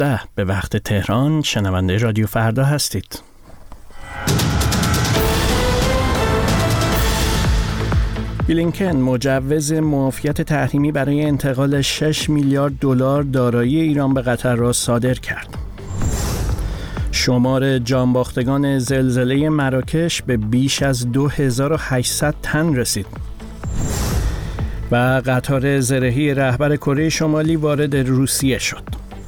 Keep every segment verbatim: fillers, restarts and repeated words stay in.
دوازده به وقت تهران. شنونده رادیو فردا هستید. بلینکن مجوز معافیت تحریمی برای انتقال شش میلیارد دلار دارایی ایران به قطر را صادر کرد. شمار جانباختگان زلزله مراکش به بیش از دو هزار و هشتصد تن رسید. و قطار زرهی رهبر کره شمالی وارد روسیه شد.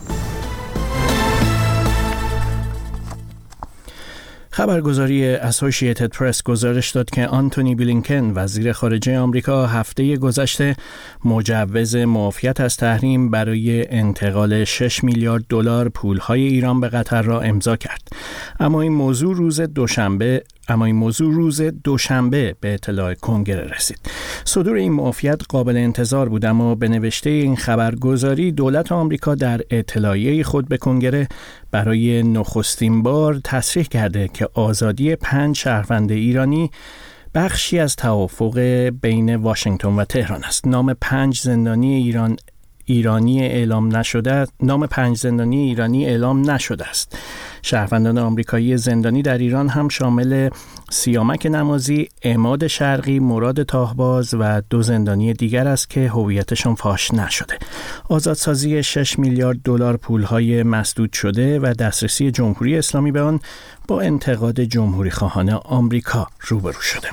خبرگزاری اسوسییتد پرس گزارش داد که آنتونی بلینکن وزیر خارجه آمریکا هفته گذشته مجوز معافیت از تحریم برای انتقال شش میلیارد دلار پولهای ایران به قطر را امضا کرد. اما این موضوع روز دوشنبه اما این موضوع روز دوشنبه به اطلاع کنگره رسید. صدور این معافیت قابل انتظار بود، اما به نوشته این خبرگزاری دولت آمریکا در اطلاعیه خود به کنگره برای نخستین بار تصریح کرده که آزادی پنج شهروند ایرانی بخشی از توافق بین واشنگتن و تهران است. نام پنج زندانی ایران ایرانی اعلام نشده نام پنج زندانی ایرانی اعلام نشده است. شهروندان آمریکایی زندانی در ایران هم شامل سیامک نمازی، عماد شرقی، مراد تاهباز و دو زندانی دیگر است که هویتشان فاش نشده. آزادسازی شش میلیارد دلار پولهای مسدود شده و دسترسی جمهوری اسلامی به آن با انتقاد جمهوری خواهان آمریکا روبرو شده.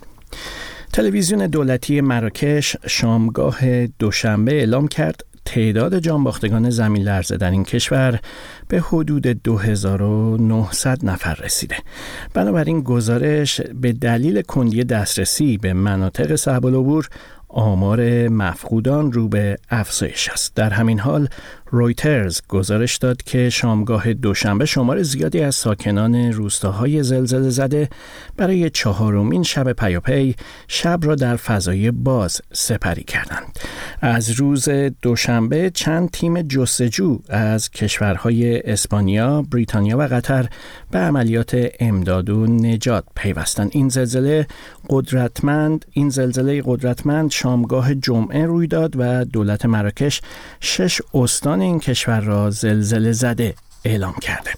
تلویزیون دولتی مراکش شامگاه دوشنبه اعلام کرد تعداد جانباختگان زمین لرزه در این کشور به حدود دو هزار و نهصد نفر رسیده. بنابراین گزارش به دلیل کندی دسترسی به مناطق صعب العبور آمار مفقودان رو به افزایش است. در همین حال رویترز گزارش داد که شامگاه دوشنبه شمار زیادی از ساکنان روستاهای زلزله زده برای چهارمین شب پیاپی شب را در فضای باز سپری کردند. از روز دوشنبه چند تیم جستجو از کشورهای اسپانیا، بریتانیا و قطر به عملیات امداد و نجات پیوستند. این زلزله قدرتمند این زلزله قدرتمند شامگاه جمعه روی داد و دولت مراکش شش استان این کشور را زلزله زده اعلام کرده.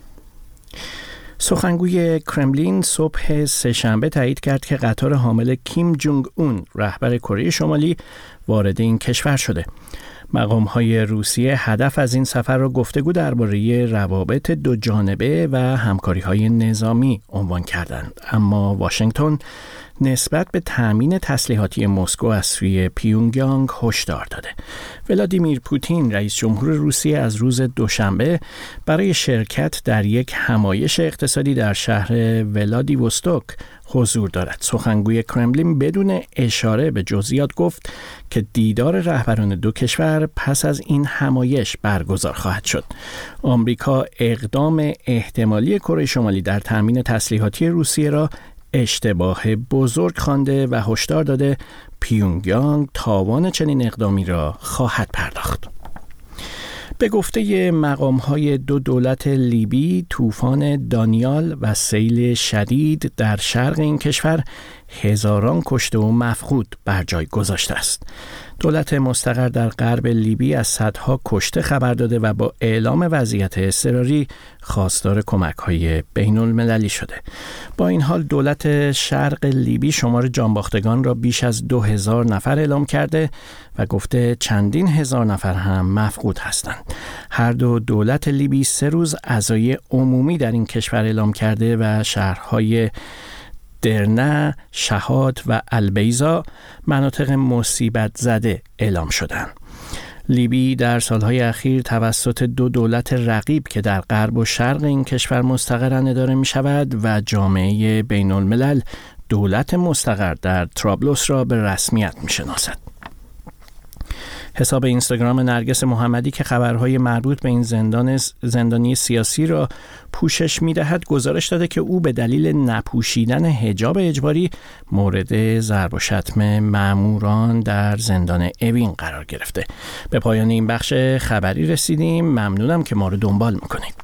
سخنگوی کرملین صبح سه‌شنبه تایید کرد که قطار حامل کیم جونگ اون رهبر کره شمالی وارد این کشور شده. مقام‌های روسیه هدف از این سفر را گفتگو درباره روابط دو جانبه و همکاری‌های نظامی عنوان کردند، اما واشنگتن نسبت به تأمین تسلیحاتی مسکو از سوی پیونگیانگ هشدار داده. ولادیمیر پوتین رئیس جمهور روسیه از روز دوشنبه برای شرکت در یک همایش اقتصادی در شهر ولادیوستوک حضور دارد. سخنگوی کرملین بدون اشاره به جزئیات گفت که دیدار رهبران دو کشور پس از این همایش برگزار خواهد شد. آمریکا اقدام احتمالی کره شمالی در تأمین تسلیحاتی روسیه را اشتباه بزرگ خوانده و هشدار داده پیونگیانگ تاوان چنین اقدامی را خواهد پرداخت. به گفته مقام‌های دو دولت لیبی، طوفان دانیال و سیل شدید در شرق این کشور هزاران کشته و مفقود بر جای گذاشته است. دولت مستقر در غرب لیبی از صدها کشته خبر داده و با اعلام وضعیت اضطراری خواستار کمک‌های بین‌المللی شده. با این حال دولت شرق لیبی شمار جانباختگان را بیش از دو هزار نفر اعلام کرده و گفته چندین هزار نفر هم مفقود هستند. هر دو دولت لیبی سه روز عزای عمومی در این کشور اعلام کرده و شهرهای درنه، شهاد و البیزا مناطق مصیبت زده اعلام شدند. لیبی در سالهای اخیر توسط دو دولت رقیب که در غرب و شرق این کشور مستقرن اداره می شود و جامعه بین الملل دولت مستقر در طرابلس را به رسمیت می شناسد. حساب اینستاگرام نرگس محمدی که خبرهای مربوط به این زندان زندانی سیاسی را پوشش می‌دهد گزارش داده که او به دلیل نپوشیدن حجاب اجباری مورد ضرب و شتم ماموران در زندان اوین قرار گرفته. به پایان این بخش خبری رسیدیم. ممنونم که ما رو دنبال می‌کنید.